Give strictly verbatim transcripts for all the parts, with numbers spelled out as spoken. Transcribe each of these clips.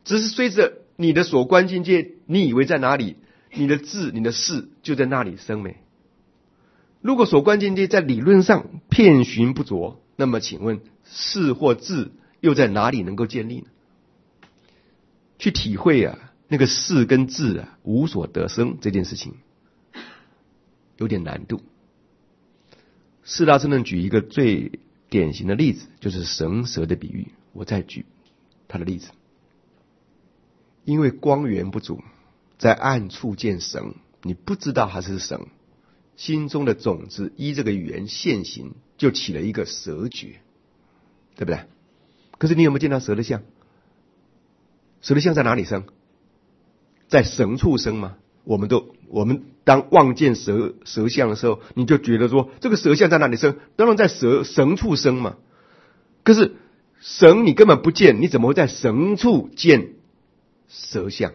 只是随着你的所观境界，你以为在哪里，你的智、你的事就在那里生没。如果所观境界在理论上遍寻不着，那么请问事或智又在哪里能够建立呢？去体会啊，那个事跟智啊无所得生这件事情有点难度。四大圣论举一个最典型的例子，就是绳蛇的比喻。我再举他的例子。因为光源不足，在暗处见绳，你不知道它是绳，心中的种子依这个语言现行，就起了一个蛇觉，对不对？可是你有没有见到蛇的像？蛇的像在哪里生？在绳处生吗？我们都我们当望见蛇蛇像的时候，你就觉得说这个蛇像在哪里生？当然在蛇绳处生嘛。可是绳你根本不见，你怎么会在绳处见蛇像？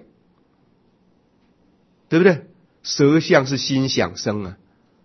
对不对？蛇像是心想生啊，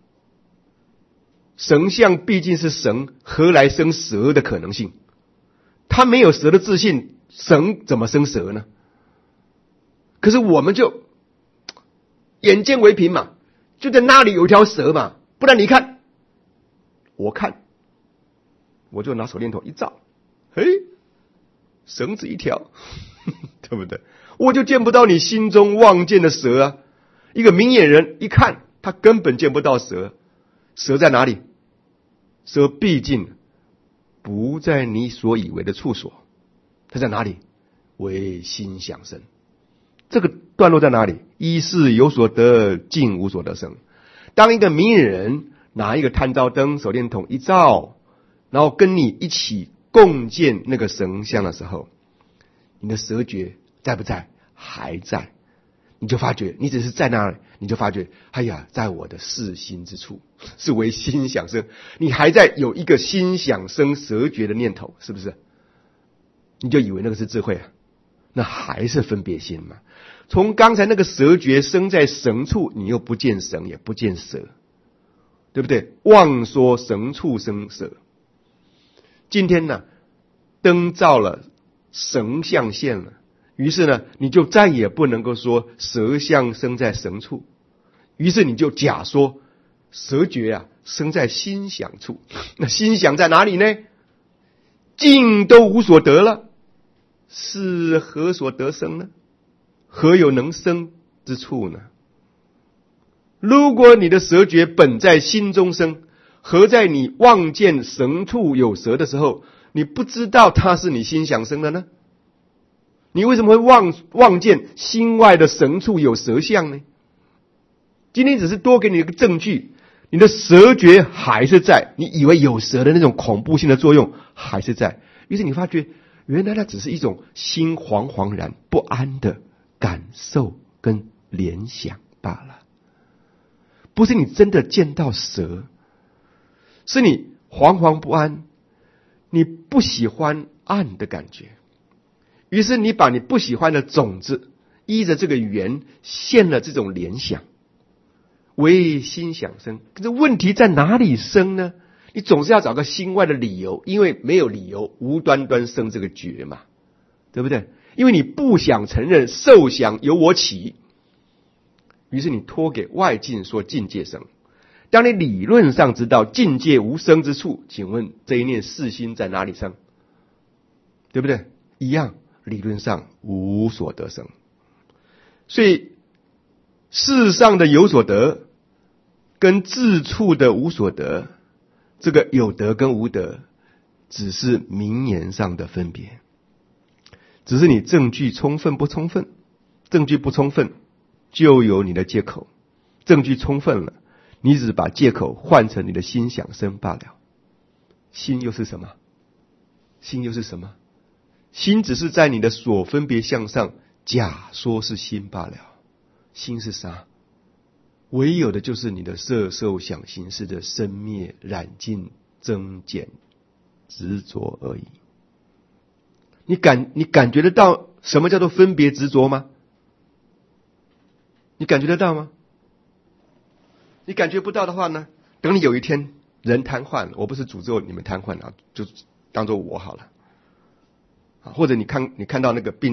绳像毕竟是绳，何来生蛇的可能性？他没有蛇的自信，绳怎么生蛇呢？可是我们就眼见为凭嘛，就在那里有一条蛇嘛，不然你看，我看，我就拿手电筒一照，嘿，绳子一条，对不对？我就见不到你心中望见的蛇啊。一个明眼人一看，他根本见不到蛇，蛇在哪里？蛇毕竟不在你所以为的处所，它在哪里？唯心想生。这个段落在哪里？一是有所得，尽无所得生。当一个明眼人拿一个探照灯、手电筒一照，然后跟你一起共见那个神像的时候，你的蛇觉在不在？还在。你就发觉，你只是在那里，你就发觉，哎呀，在我的视心之处，是为心想生。你还在有一个心想生蛇觉的念头，是不是？你就以为那个是智慧啊？那还是分别心嘛。从刚才那个蛇觉生在绳处，你又不见绳，也不见蛇，对不对？妄说绳处生蛇。今天呢，灯照了，绳像现了。于是呢，你就再也不能够说蛇像生在绳处，于是你就假说蛇觉啊生在心想处。那心想在哪里呢？尽都无所得了，是何所得生呢？何有能生之处呢？如果你的蛇觉本在心中生，何在你望见绳处有蛇的时候，你不知道它是你心想生的呢？你为什么会望望见心外的绳处有蛇像呢？今天只是多给你一个证据，你的蛇觉还是在，你以为有蛇的那种恐怖性的作用还是在。于是你发觉，原来它只是一种心惶惶然不安的感受跟联想罢了，不是你真的见到蛇，是你惶惶不安，你不喜欢暗的感觉。于是你把你不喜欢的种子依着这个语言现了这种联想，唯心想生。可是问题在哪里生呢？你总是要找个心外的理由，因为没有理由无端端生这个觉嘛，对不对？因为你不想承认受想由我起，于是你托给外境说境界生。当你理论上知道境界无生之处，请问这一念是心在哪里生？对不对？一样，理论上无所得生。所以世上的有所得跟自处的无所得，这个有得跟无得只是名言上的分别，只是你证据充分不充分。证据不充分就有你的借口，证据充分了，你只把借口换成你的心想生罢了。心又是什么？心又是什么？心只是在你的所分别相上假说是心罢了。心是啥？唯有的就是你的色受想行识的生灭染尽增减执着而已。你感你感觉得到什么叫做分别执着吗？你感觉得到吗？你感觉不到的话呢，等你有一天人瘫痪了，我不是诅咒你们瘫痪了，就当做我好了。或者你看你看到那个病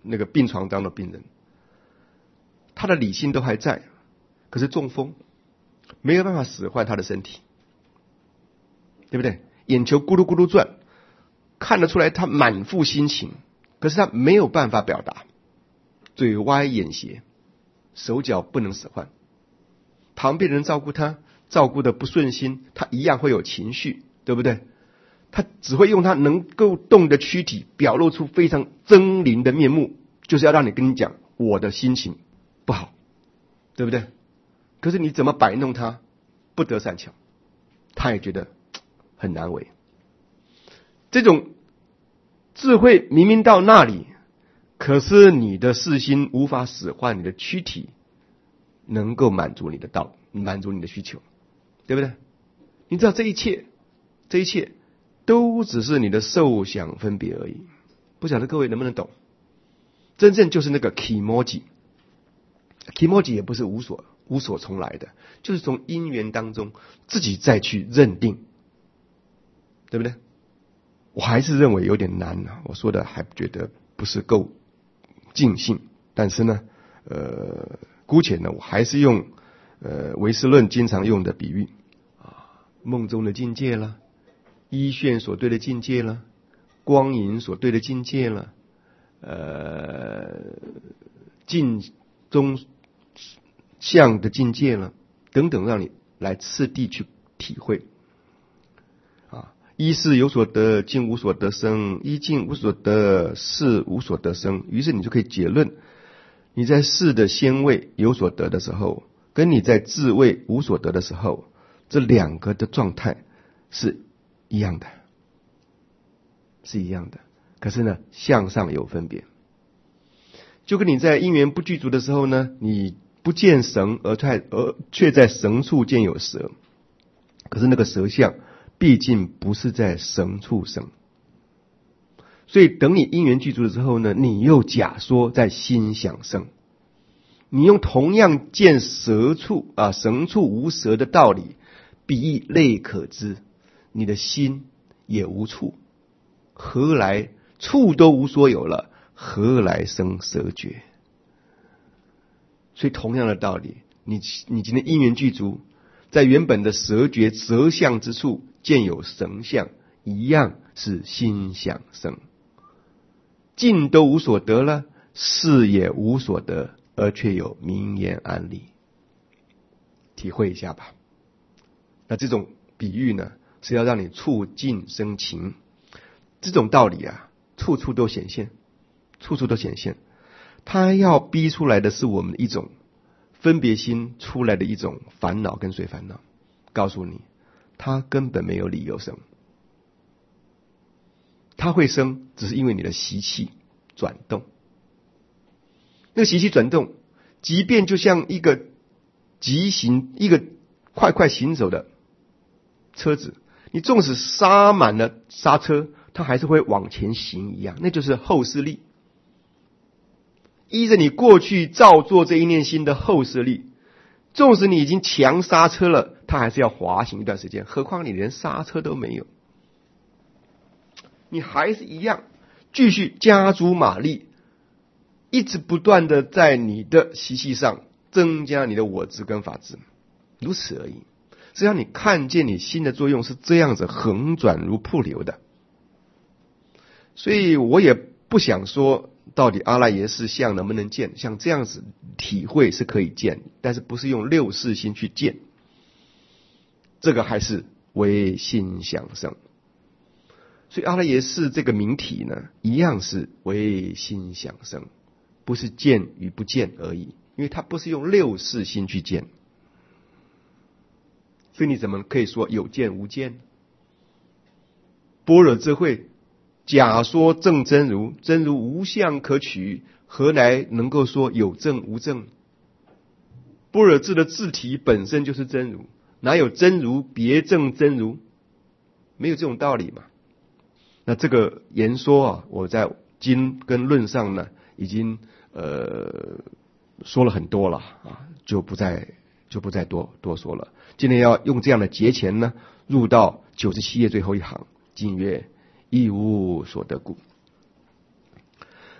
那个病床当的病人，他的理性都还在，可是中风，没有办法使唤他的身体，对不对？眼球咕噜咕噜转，看得出来他满腹心情，可是他没有办法表达，嘴歪眼斜，手脚不能使唤，旁边人照顾他，照顾的不顺心，他一样会有情绪，对不对？他只会用他能够动的躯体表露出非常狰狞的面目，就是要让你跟你讲我的心情不好，对不对？可是你怎么摆弄他，不得善巧，他也觉得很难为。这种智慧明明到那里，可是你的视心无法使唤你的躯体能够满足你的道，满足你的需求，对不对？你知道这一切这一切都只是你的受想分别而已，不晓得各位能不能懂？真正就是那个 kimoji， kimoji 也不是无所无所从来的，就是从因缘当中自己再去认定，对不对？我还是认为有点难啊，我说的还觉得不是够尽兴，但是呢，呃，姑且呢，我还是用呃唯识论经常用的比喻啊，梦中的境界了，依炫所对的境界了，光影所对的境界了，呃，镜中相的境界了，等等，让你来次第去体会。啊，依事有所得，境无所得生；依境无所得，事无所得生。于是你就可以结论，你在事的先位有所得的时候，跟你在智位无所得的时候，这两个的状态是一样的，是一样的。可是呢，向上有分别。就跟你在因缘不具足的时候呢，你不见绳而在而却在绳处见有蛇，可是那个蛇相毕竟不是在绳处生，所以等你因缘具足了之后呢，你又假说在心想生，你用同样见蛇处啊绳处无蛇的道理，比喻类可知，你的心也无处，何来处都无所有了，何来生蛇觉？所以同样的道理，你你今天因缘具足，在原本的蛇觉蛇相之处见有绳相，一样是心想生。境都无所得了，事也无所得，而却有名言安立。体会一下吧。那这种比喻呢，是要让你触境生情。这种道理啊，处处都显现，处处都显现。它要逼出来的是我们的一种分别心出来的一种烦恼跟随烦恼，告诉你，它根本没有理由生。它会生，只是因为你的习气转动。那个习气转动，即便就像一个急行、一个快快行走的车子，你纵使刹满了刹车，它还是会往前行一样，那就是后视力。依着你过去造作这一念心的后视力，纵使你已经强刹车了，它还是要滑行一段时间，何况你连刹车都没有，你还是一样继续加诸马力，一直不断的在你的习气上增加你的我执跟法执，如此而已。只要你看见你心的作用是这样子横转如瀑流的，所以我也不想说到底阿赖耶识相能不能见，像这样子体会是可以见，但是不是用六识心去见，这个还是为心想生。所以阿赖耶识这个名体呢，一样是为心想生，不是见与不见而已，因为它不是用六识心去见。所以你怎么可以说有见无见？般若智慧假说正真如，真如无相可取，何来能够说有正无正？般若智的自体本身就是真如，哪有真如别正真如？没有这种道理嘛。那这个言说啊，我在经跟论上呢，已经呃说了很多了啊，就不再就不再多多说了。今天要用这样的节前呢，入到九十七页最后一行，经曰：亦无所得故。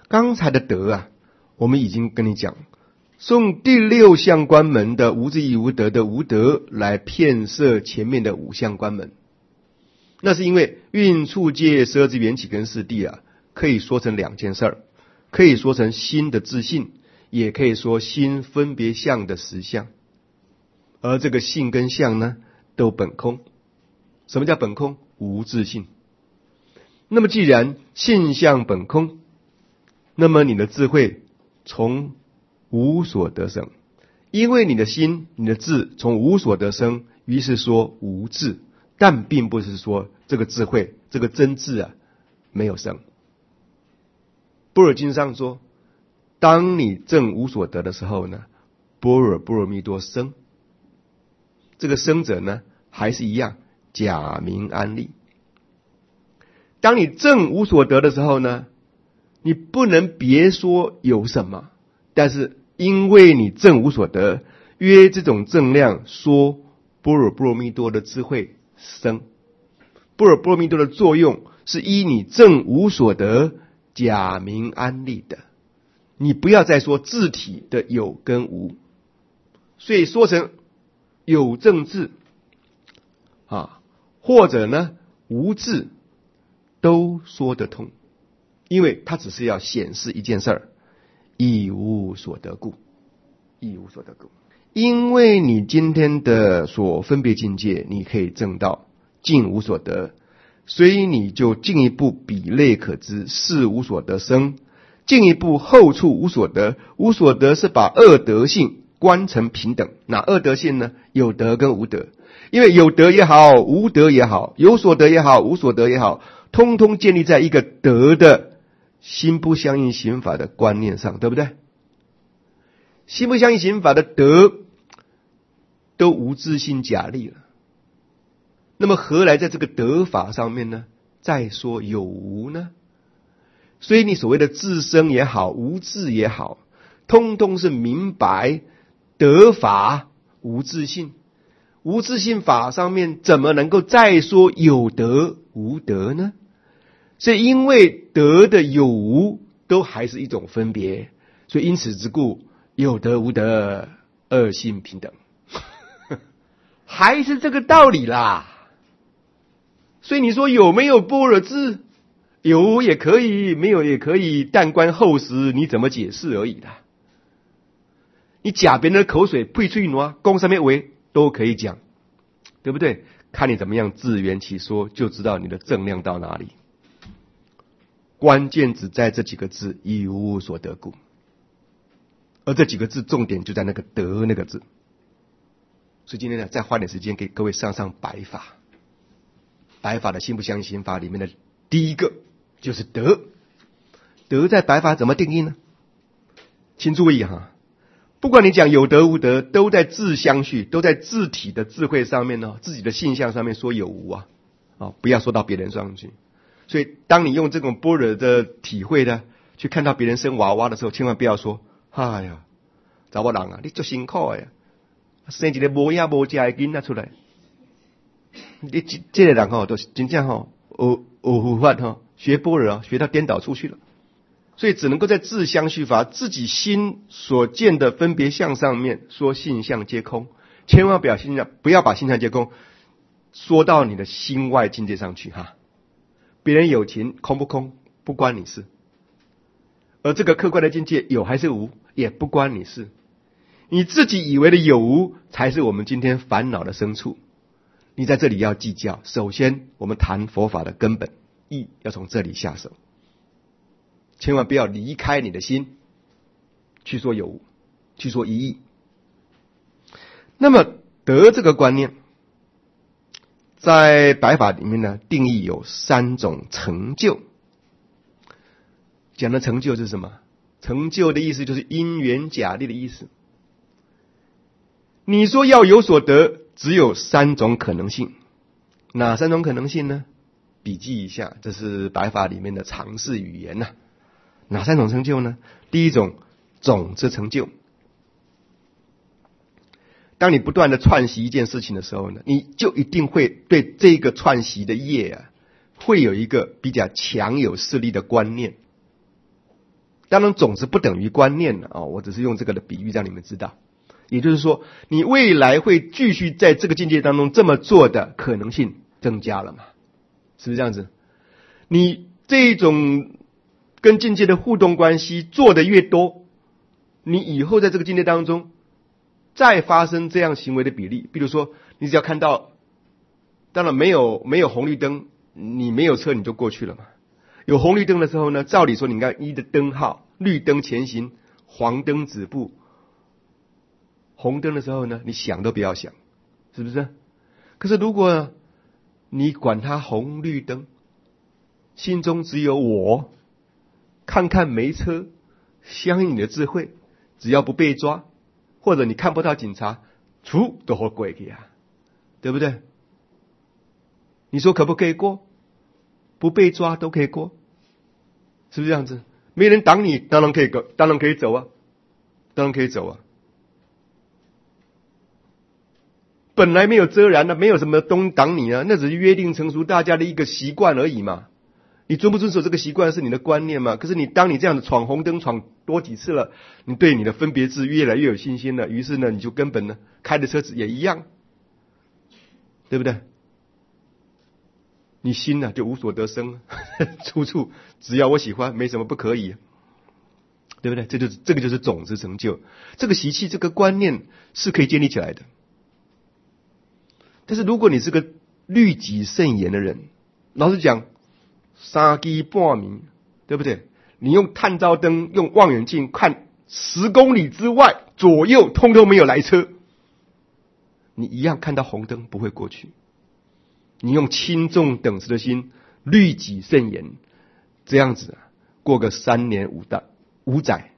刚才的德啊，我们已经跟你讲，是用第六项关门的无智亦无得的无德来骗摄前面的五项关门。那是因为运处界十二支缘起跟四谛啊，可以说成两件事儿，可以说成心的自性，也可以说心分别相的实相。而这个性跟相呢，都本空。什么叫本空？无自性。那么既然性相本空，那么你的智慧从无所得生，因为你的心、你的智从无所得生，于是说无智，但并不是说这个智慧、这个真智啊没有生。般若经上说，当你证无所得的时候呢，般若波罗蜜多生。这个生者呢，还是一样假名安立。当你证无所得的时候呢，你不能别说有什么，但是因为你证无所得，约这种正量说般若波罗蜜多的智慧生。般若波罗蜜多的作用是依你证无所得假名安立的，你不要再说自体的有跟无，所以说成有正智啊，或者呢无智，都说得通，因为它只是要显示一件事儿，亦无所得故，亦无所得故。因为你今天的所分别境界，你可以证到尽无所得，所以你就进一步比类可知，是无所得生，进一步后处无所得。无所得是把二德性观成平等。哪二德性呢？有德跟无德。因为有德也好，无德也好，有所得也好，无所得也好，通通建立在一个德的心不相应行法的观念上，对不对？心不相应行法的德都无自性假立了，那么何来在这个德法上面呢再说有无呢？所以你所谓的自生也好，无自也好，通通是明白德法无自性。无自性法上面怎么能够再说有德无德呢？所以因为德的有无都还是一种分别，所以因此之故，有德无德二性平等还是这个道理啦。所以你说有没有般若智？有也可以，没有也可以，但观后实你怎么解释而已啦。你假别人的口水呸吹挪公上面为都可以讲，对不对？看你怎么样自圆其说，就知道你的正量到哪里。关键只在这几个字，亦无所得故。而这几个字重点就在那个得那个字。所以今天呢，再花点时间给各位上上白法。白法的心不相应行法里面的第一个就是德。德在白法怎么定义呢？请注意哈，不管你讲有德无德，都在自相续，都在自体的智慧上面呢，自己的性相上面说有无啊，啊，不要说到别人上去。所以当你用这种般若的体会呢，去看到别人生娃娃的时候，千万不要说，哎呀，查某人啊，你做辛苦的呀，生一个无影无食的囡仔出来，你这这个人吼，都是真正吼，学学佛法吼，学般若学到颠倒出去了。所以只能够在自相续法，自己心所见的分别相上面说性相皆空，千万不要性相，不要把性相皆空说到你的心外境界上去哈。别人有情空不空不关你事，而这个客观的境界有还是无也不关你事，你自己以为的有无才是我们今天烦恼的深处。你在这里要计较，首先我们谈佛法的根本义要从这里下手，千万不要离开你的心去说有无，去说一义。那么德这个观念在白法里面呢，定义有三种成就。讲的成就是什么？成就的意思就是因缘假立的意思。你说要有所得，只有三种可能性。哪三种可能性呢？笔记一下，这是白法里面的常识语言啊。哪三种成就呢？第一种，种子成就。当你不断的串习一件事情的时候呢，你就一定会对这个串习的业啊，会有一个比较强有势力的观念。 当然种子不等于观念啊、哦，我只是用这个的比喻让你们知道。也就是说，你未来会继续在这个境界当中这么做的可能性增加了嘛？是不是这样子？你这种跟境界的互动关系做得越多，你以后在这个境界当中再发生这样行为的比例，比如说你只要看到，当然没有没有红绿灯，你没有车你就过去了嘛。有红绿灯的时候呢，照理说你应该依的灯号，绿灯前行，黄灯止步。红灯的时候呢，你想都不要想，是不是？可是如果你管它红绿灯，心中只有我，看看没车，相信你的智慧，只要不被抓，或者你看不到警察，出都会过去啊，对不对？你说可不可以过？不被抓都可以过，是不是这样子？没人挡你，当然可以go，当然可以走啊，当然可以走啊。本来没有遮拦的，没有什么东挡你啊，那只是约定成熟大家的一个习惯而已嘛。你遵不遵守这个习惯是你的观念嘛？可是你当你这样的闯红灯闯多几次了，你对你的分别智越来越有信心了，于是呢，你就根本呢开的车子也一样，对不对？你心呢、啊、就无所得生，处处只要我喜欢，没什么不可以，对不对？这就是这个就是种子成就，这个习气这个观念是可以建立起来的。但是如果你是个律己慎言的人，老实讲，三更半暝，对不对？你用探照灯、用望远镜看十公里之外左右，通通没有来车，你一样看到红灯不会过去。你用轻重等持的心，律己慎言，这样子啊，过个三年五代五载，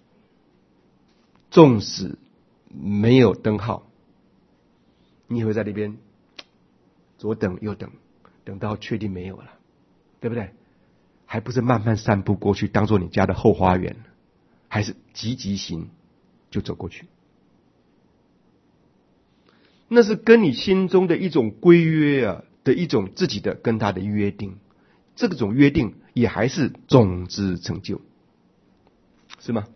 纵使没有灯号，你也会在那边左等右等，等到确定没有了，对不对？还不是慢慢散步过去，当做你家的后花园，还是急急行就走过去？那是跟你心中的一种规约啊，的一种自己的跟他的约定，这种约定也还是种子成就，是吗？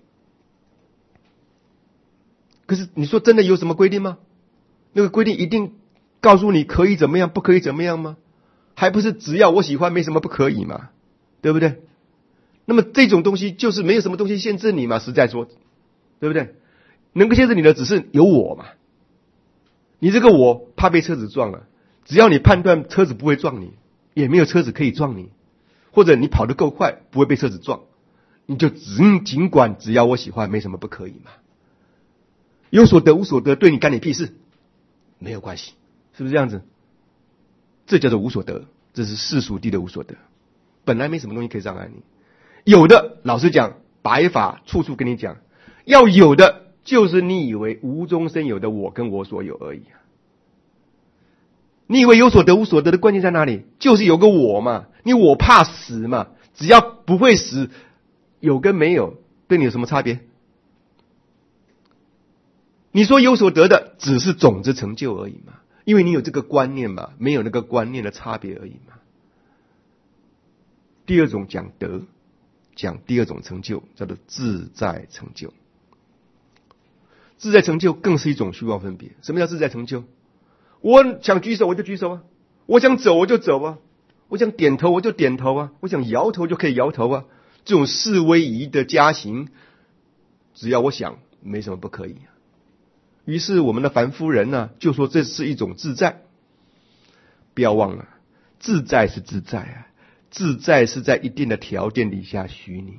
可是你说真的有什么规定吗？那个规定一定告诉你可以怎么样，不可以怎么样吗？还不是只要我喜欢，没什么不可以嘛，对不对？那么这种东西就是没有什么东西限制你嘛，实在说，对不对？能够限制你的只是有我嘛。你这个我怕被车子撞了，只要你判断车子不会撞你，也没有车子可以撞你，或者你跑得够快不会被车子撞，你就只尽管只要我喜欢，没什么不可以嘛。有所得无所得，对你干你屁事，没有关系，是不是这样子？这叫做无所得，这是世俗谛的无所得。本来没什么东西可以障碍你，有的老实讲，白法处处跟你讲，要有的就是你以为无中生有的我跟我所有而已啊。你以为有所得无所得的关键在哪里？就是有个我嘛，你我怕死嘛，只要不会死，有跟没有对你有什么差别？你说有所得的只是种子成就而已嘛，因为你有这个观念嘛，没有那个观念的差别而已嘛。第二种讲德，讲第二种成就叫做自在成就。自在成就更是一种虚妄分别。什么叫自在成就？我想举手我就举手啊，我想走我就走啊，我想点头我就点头啊，我想摇头就可以摇头啊。这种四威仪的加行，只要我想，没什么不可以。于是我们的凡夫人呢，就说这是一种自在。不要忘了，自在是自在啊，自在是在一定的条件底下虚拟。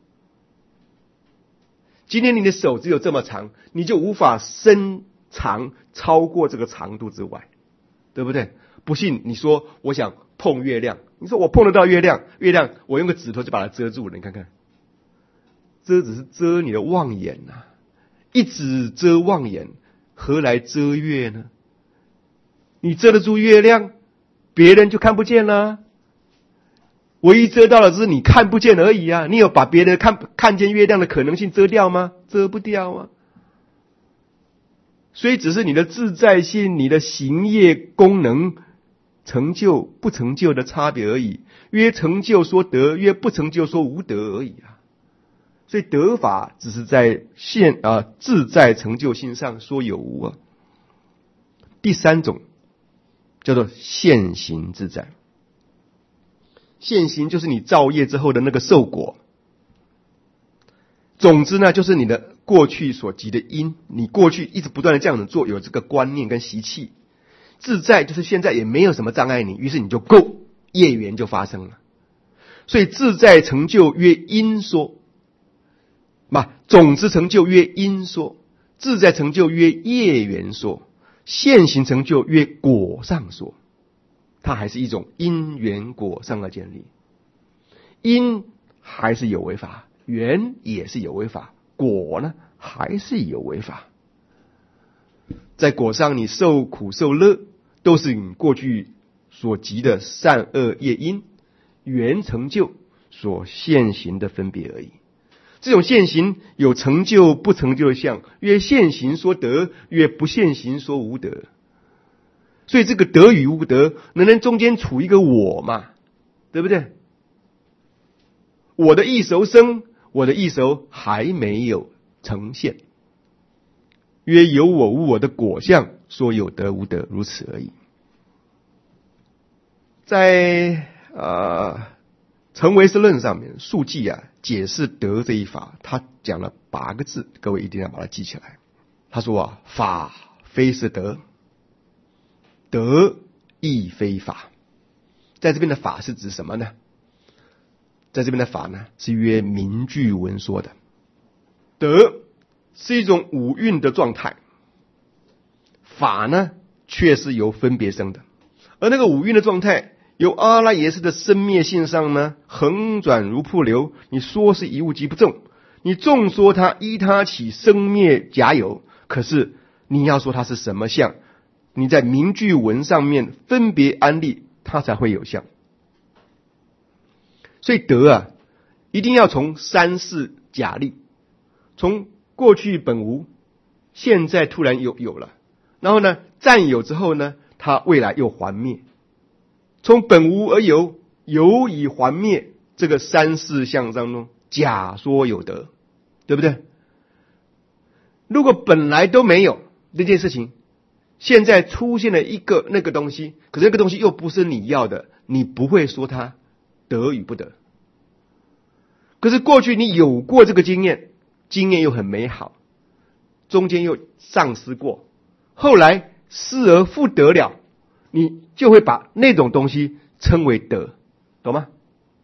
今天你的手只有这么长，你就无法伸长超过这个长度之外，对不对？不信你说我想碰月亮，你说我碰得到月亮，月亮我用个指头就把它遮住了，你看看，遮只是遮你的望眼啊，一指遮望眼，何来遮月呢？你遮得住月亮，别人就看不见了。唯一遮到的只是你看不见而已啊！你有把别人看看见月亮的可能性遮掉吗？遮不掉啊！所以只是你的自在性、你的行业功能成就不成就的差别而已。越成就说得，越不成就说无得而已啊！ 所以得法只是在现啊自在成就性上说有无啊。第三种叫做现行自在。现行就是你造业之后的那个受果。总之呢，就是你的过去所积的因，你过去一直不断的这样子做，有这个观念跟习气。自在就是现在也没有什么障碍你，于是你就够，业缘就发生了。所以自在成就曰因说，嘛，总之成就曰因说，自在成就曰业缘说，现行成就曰果上说。它还是一种因缘果上的建立。因还是有为法，缘也是有为法，果呢还是有为法。在果上你受苦受乐，都是你过去所积的善恶业因缘成就所现行的分别而已。这种现行有成就不成就的相，越现行说得，越不现行说无得。所以这个得与无得，能能中间处一个我嘛？对不对？我的意熟生，我的意熟还没有呈现。约有我无我的果相，说有得无得，如此而已。在呃成唯识论上面，述记啊解释得这一法，他讲了八个字，各位一定要把它记起来。他说啊，法非是得，得亦非法。在这边的法是指什么呢？在这边的法呢，是约名句文说的。得是一种五蕴的状态，法呢却是由分别生的。而那个五蕴的状态，由阿赖耶识的生灭性上呢，横转如瀑流。你说是一物即不中，你纵说它依它起生灭假有，可是你要说它是什么相，你在名句文上面分别安立，它才会有相。所以得啊，一定要从三世假立，从过去本无，现在突然有有了，然后呢占有之后呢，它未来又还灭。从本无而有，有以还灭，这个三世相当中假说有得，对不对？如果本来都没有这件事情，现在出现了一个那个东西，可是那个东西又不是你要的，你不会说它得与不得。可是过去你有过这个经验，经验又很美好，中间又丧失过，后来失而复得了，你就会把那种东西称为得，懂吗？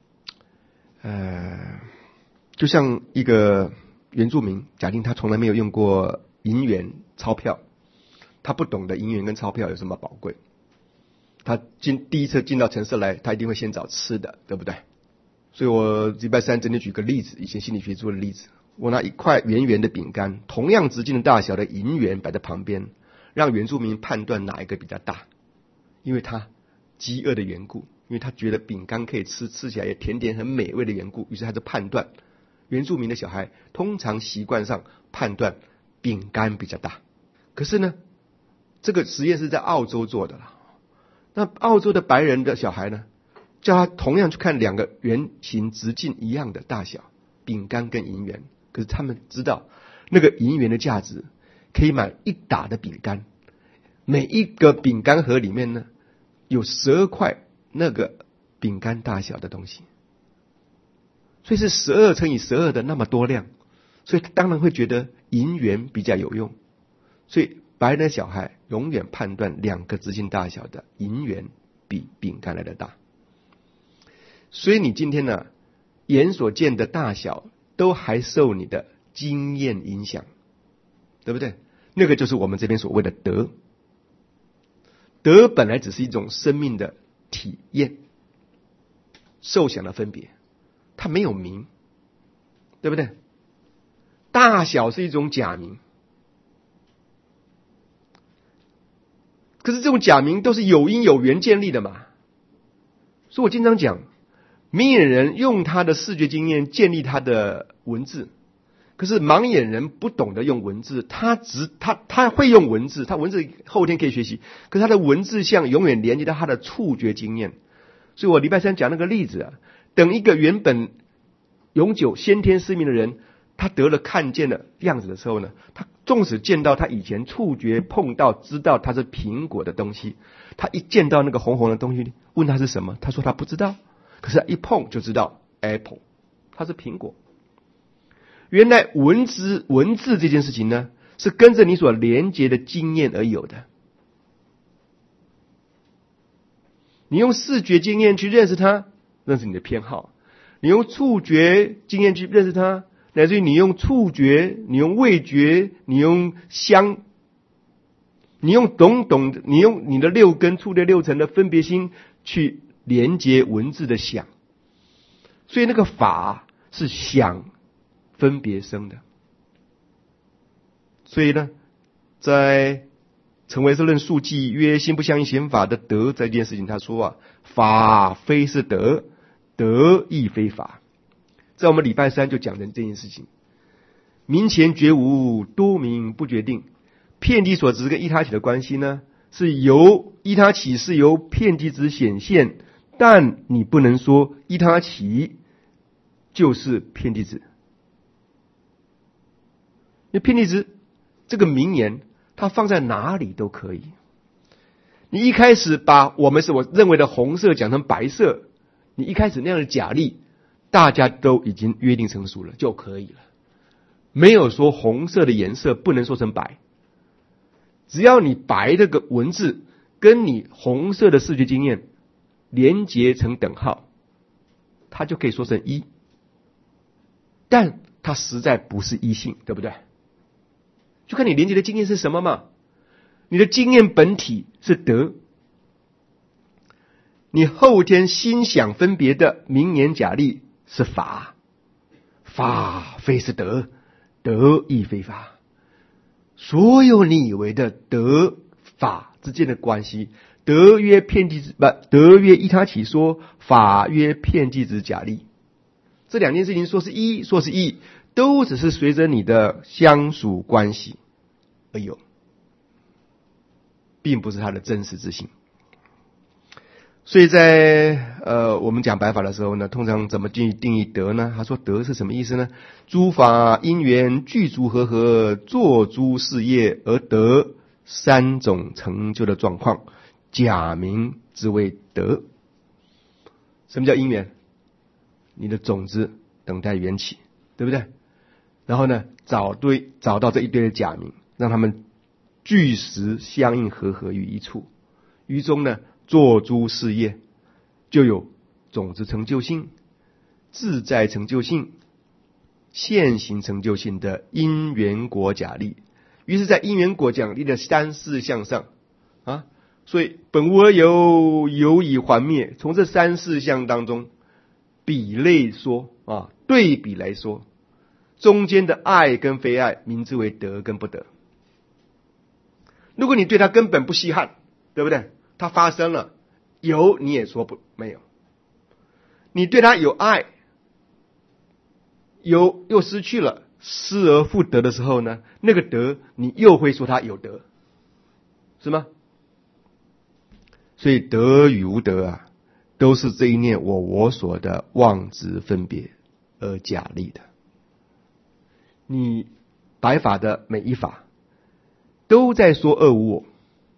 呃，就像一个原住民，假定他从来没有用过银元钞票，他不懂得银元跟钞票有什么宝贵，他进第一次进到城市来，他一定会先找吃的，对不对？所以我礼拜三整天举个例子，以前心理学做的例子，我拿一块圆圆的饼干，同样直径的大小的银元摆在旁边，让原住民判断哪一个比较大，因为他饥饿的缘故，因为他觉得饼干可以吃，吃起来也甜甜很美味的缘故，于是他就判断原住民的小孩通常习惯上判断饼干比较大。可是呢，这个实验是在澳洲做的了，那澳洲的白人的小孩呢，叫他同样去看两个圆形直径一样的大小饼干跟银元，可是他们知道那个银元的价值可以买一打的饼干，每一个饼干盒里面呢有十二块那个饼干大小的东西，所以是十二乘以十二的那么多量，所以当然会觉得银元比较有用，所以白人的小孩永远判断两个直径大小的银元比饼干来的大。所以你今天呢，眼所见的大小都还受你的经验影响，对不对？那个就是我们这边所谓的得。得本来只是一种生命的体验，受想的分别，它没有名，对不对？大小是一种假名，可是这种假名都是有因有缘建立的嘛。所以我经常讲，明眼人用他的视觉经验建立他的文字，可是盲眼人不懂得用文字，他只他他会用文字，他文字后天可以学习，可是他的文字像永远连接到他的触觉经验。所以我礼拜三讲那个例子啊，等一个原本永久先天失明的人， 他得了看见的样子的时候呢，他纵使见到他以前触觉碰到知道它是苹果的东西，他一见到那个红红的东西，问他是什么，他说他不知道，可是他一碰就知道 apple， 它是苹果。原来文字文字这件事情呢，是跟着你所连结的经验而有的。你用视觉经验去认识它，认识你的偏好；你用触觉经验去认识它，乃至于你用触觉、你用味觉、你用香，你用懂懂，你用你的六根触类六尘的分别心去连接文字的想。所以那个法是想分别生的。所以呢，在成为是论述记曰心不相应显法的德这件事情，他说啊，法非是德，德亦非法。在我们礼拜三就讲成这件事情。明前觉无，多明不决定。遍地所执跟依他起的关系呢，是由依他起是由遍地执显现，但你不能说依他起就是遍地执。因为遍地执这个名言，它放在哪里都可以。你一开始把我们是我认为的红色讲成白色，你一开始那样的假立，大家都已经约定成熟了就可以了。没有说红色的颜色不能说成白，只要你白这个文字跟你红色的视觉经验连结成等号，它就可以说成一。但它实在不是一性，对不对？就看你连结的经验是什么嘛。你的经验本体是德，你后天心想分别的名言假立是法，法非是德，德亦非法。所有你以为的德法之间的关系，德曰遍地之不，德曰依他起说，法曰遍地之假立。这两件事情说是一，说是异，都只是随着你的相属关系而有，并不是它的真实之性。所以在呃我们讲白法的时候呢，通常怎么定义定义德呢？他说德是什么意思呢？诸法因缘具足和合，作诸事业而得三种成就的状况，假名之为德。什么叫因缘？你的种子等待缘起，对不对？然后呢，找对找到这一堆的假名，让他们具实相应和合于一处，于中呢做诸事业，就有种子成就性、自在成就性、现行成就性的因缘果假立。于是在因缘果假立的三四项上啊，所以本无而有，有以还灭。从这三四项当中比类说啊，对比来说，中间的爱跟非爱，名之为得跟不得。如果你对他根本不稀罕，对不对？他发生了，有你也说不没有。你对他有爱，有又失去了，失而复得的时候呢，那个得你又会说他有得，是吗？所以得与无得啊，都是这一念我我所的妄执分别而假立的。你白法的每一法都在说二无我，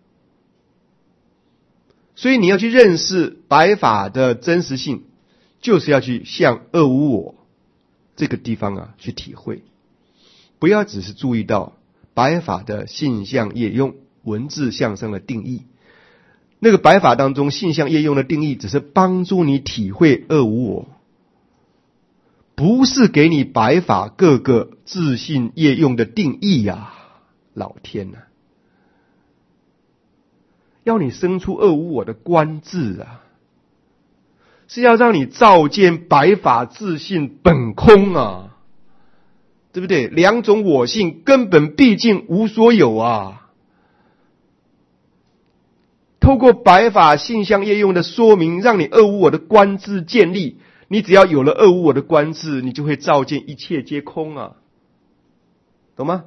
所以你要去认识白法的真实性，就是要去向二无我这个地方啊去体会，不要只是注意到白法的性相业用文字相上的定义。那个白法当中性相业用的定义只是帮助你体会二无我，不是给你白法各个自性业用的定义呀、啊！老天啊，要你生出二无我的观智啊，是要让你照见白法自性本空啊，对不对？两种我性根本毕竟无所有啊。透过白法性相业用的说明，让你二无我的观智建立。你只要有了二无我的观智，你就会照见一切皆空啊，懂吗？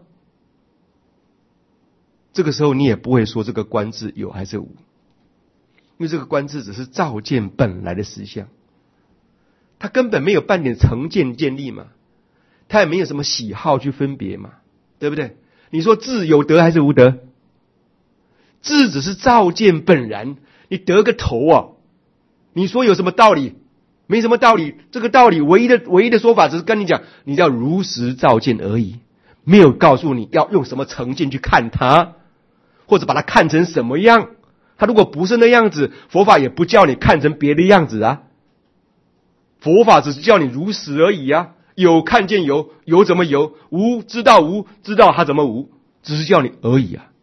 这个时候你也不会说这个观智有还是无，因为这个观智只是照见本来的实相，它根本没有半点成见建立嘛。 他也没有什么喜好去分别嘛，对不对？你说智有德还是无德？智只是照见本然，你得个头啊！你说有什么道理？没什么道理。这个道理唯一的唯一的说法只是跟你讲，你要如实照见而已，没有告诉你要用什么成见去看它，或者把它看成什么样。它如果不是那样子，佛法也不叫你看成别的样子啊。佛法只是叫你如实而已啊。有看见有，有怎么有？无知道无，知道它怎么无，只是叫你而已啊。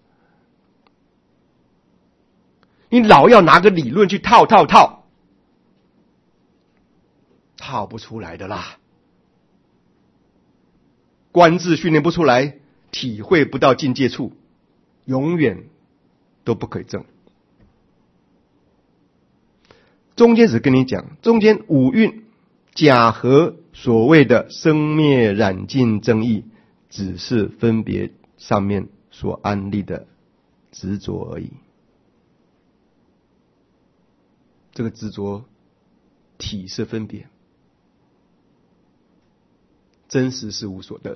你老要拿个理论去套套套，套不出来的啦。观智训练不出来，体会不到境界处，永远都不可以证。中间只跟你讲，中间五蕴假合所谓的生灭染尽争议，只是分别上面所安立的执着而已。这个执着体是分别，真实是无所得。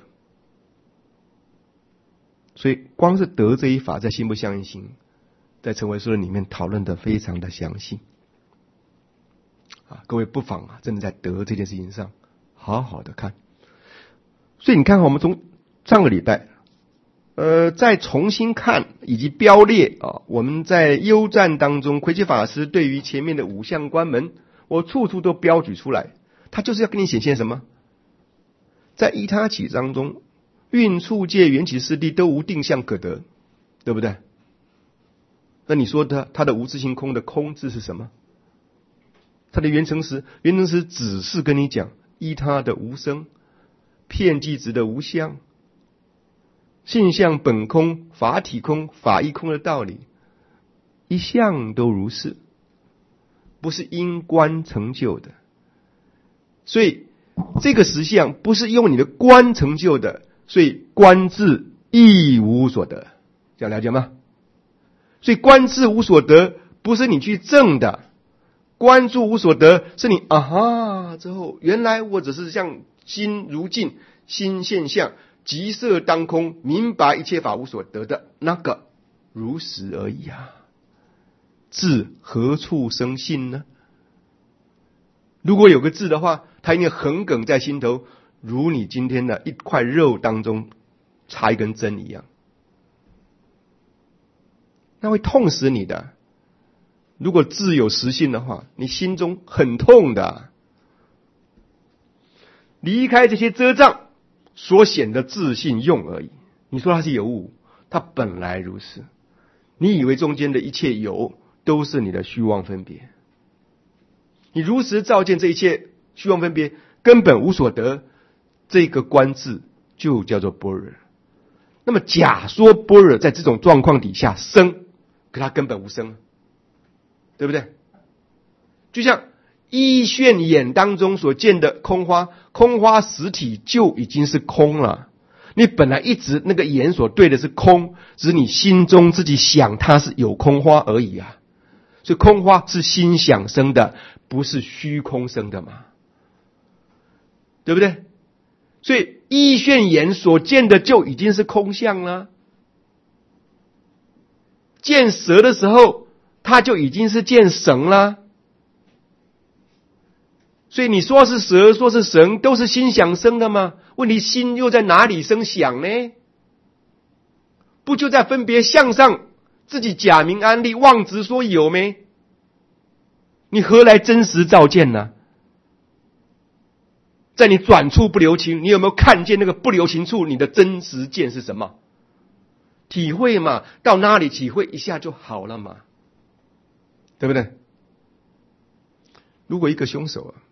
所以光是得这一法，在心不相应行在成唯识论里面讨论的非常的详细啊，各位不妨啊，真的在得这件事情上好好的看。所以你看，我们从上个礼拜呃，再重新看以及标列啊，我们在优赞当中，魁奇法师对于前面的五相关门，我处处都标举出来，他就是要跟你显现什么？在依他起当中，蕴处界缘起四谛都无定向可得，对不对？那你说他他的无自性空的空字是什么？他的缘成实，缘成实只是跟你讲依他的无生，片剂质的无相，性相本空，法体空，法亦空的道理，一向都如是，不是因观成就的。所以这个实相不是用你的观成就的，所以观智亦无所得，这样了解吗？所以观智无所得不是你去证的，观注无所得是你啊哈之后，原来我只是像心如镜，心现象，即色当空，明白一切法无所得的那个如实而已啊。智何处生信呢？如果有个智的话，它应该横亘在心头，如你今天的一块肉当中插一根针一样，那会痛死你的。如果智有实性的话，你心中很痛的。离开这些遮障所显的自信用而已。你说它是有无，它本来如是。你以为中间的一切有都是你的虚妄分别，你如实照见这一切虚妄分别根本无所得，这个观智就叫做般若。那么假说般若在这种状况底下生，可它根本无生，对不对？就像一眩眼当中所见的空花，空花实体就已经是空了。你本来一直那个眼所对的是空，只是你心中自己想它是有空花而已啊。所以空花是心想生的，不是虚空生的嘛，对不对？所以一眩眼所见的就已经是空相了。见蛇的时候，它就已经是见神了。所以你说是蛇，说是神，都是心想生的吗？问题心又在哪里生想呢？不就在分别相上自己假名安立，妄执说有没？你何来真实照见呢？在你转处不留情，你有没有看见那个不留情处？你的真实见是什么？体会嘛，到哪里体会一下就好了嘛，对不对？如果一个凶手啊，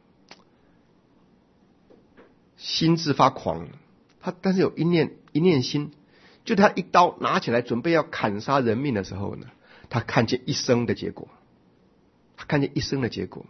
心智发狂，他但是有一念一念心，就他一刀拿起来准备要砍杀人命的时候呢，他看见一生的结果，他看见一生的结果，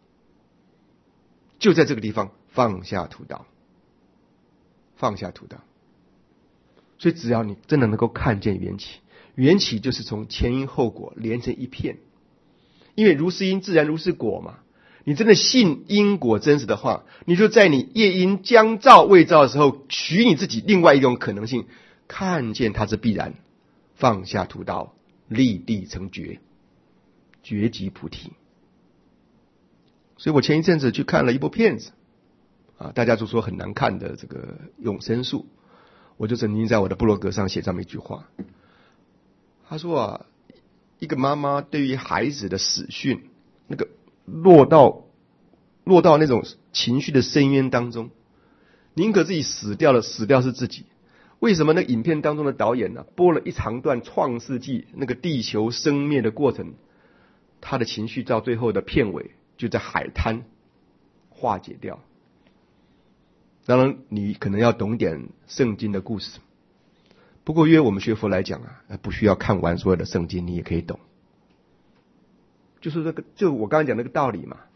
就在这个地方放下屠刀，放下屠刀。所以只要你真的能够看见缘起，缘起就是从前因后果连成一片，因为如是因自然如是果嘛。 你真的信因果真实的话，你就在你夜因将造未造的时候，许你自己另外一种可能性，看见它是必然，放下屠刀，立地成觉，觉即菩提。所以我前一阵子去看了一部片子啊，大家都说很难看的这个永生树，我就曾经在我的部落格上写这么一句话，他说啊，一个妈妈对于孩子的死讯，那个落到落到那种情绪的深渊当中，宁可自己死掉了，死掉是自己。为什么那影片当中的导演呢、啊，播了一长段创世纪那个地球生灭的过程，他的情绪到最后的片尾就在海滩化解掉。当然你可能要懂点圣经的故事，不过约我们学佛来讲啊，不需要看完所有的圣经你也可以懂，就是那个就我刚才讲那个道理嘛。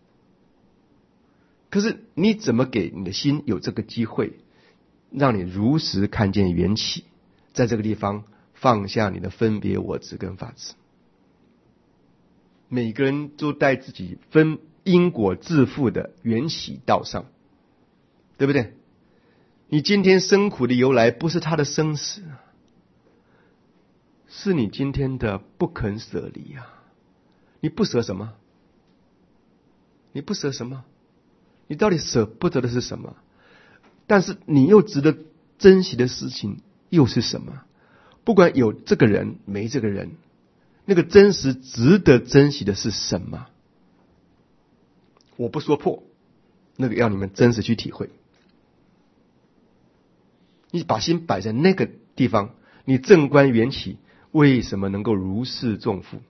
可是你怎么给你的心有这个机会，让你如实看见缘起，在这个地方放下你的分别我执跟法执。每个人都在自己分因果自负的缘起道上，对不对？你今天生苦的由来不是他的生死，是你今天的不肯舍离啊！你不舍什么？你不舍什么？你到底舍不得的是什么？但是你又值得珍惜的事情又是什么？不管有这个人没这个人，那个真实值得珍惜的是什么？我不说破，那个要你们真实去体会。你把心摆在那个地方，你正观缘起，为什么能够如释重负？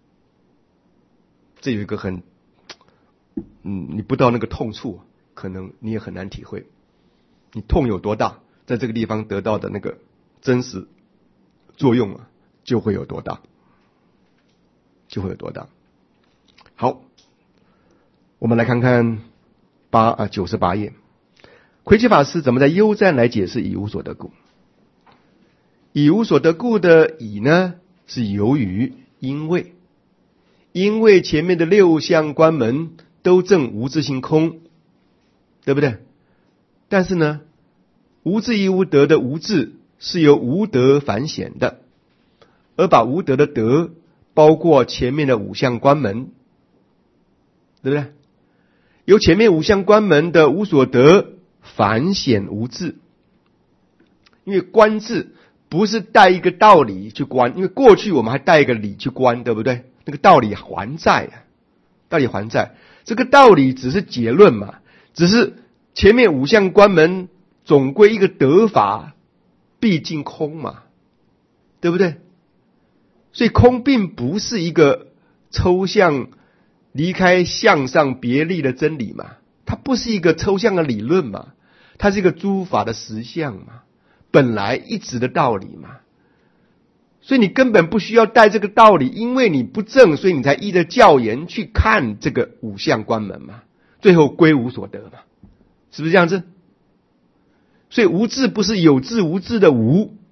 这有一个很嗯，你不到那个痛处，可能你也很难体会。你痛有多大，在这个地方得到的那个真实作用啊，就会有多大，就会有多大。好，我们来看看八啊九十八页，魁奇法师怎么在幽赞来解释以无所得故？以无所得故的以呢，是由于因为，因为前面的六相关门都证无自性空，对不对？但是呢，无自亦无得的无自是由无得反显的，而把无得的得包括前面的五相关门，对不对？由前面五相关门的无所得反显无自，因为观自不是带一个道理去观，因为过去我们还带一个理去观，对不对？那个道理还在啊，道理还在，这个道理只是结论嘛，只是前面五相关门总归一个得法毕竟空嘛，对不对？所以空并不是一个抽象离开向上别立的真理嘛，它不是一个抽象的理论嘛，它是一个诸法的实相嘛，本来一直的道理嘛。所以你根本不需要带这个道理，因为你不正，所以你才依着教言去看这个五相关门嘛，最后归无所得嘛，是不是这样子？所以无自不是有自无自的无，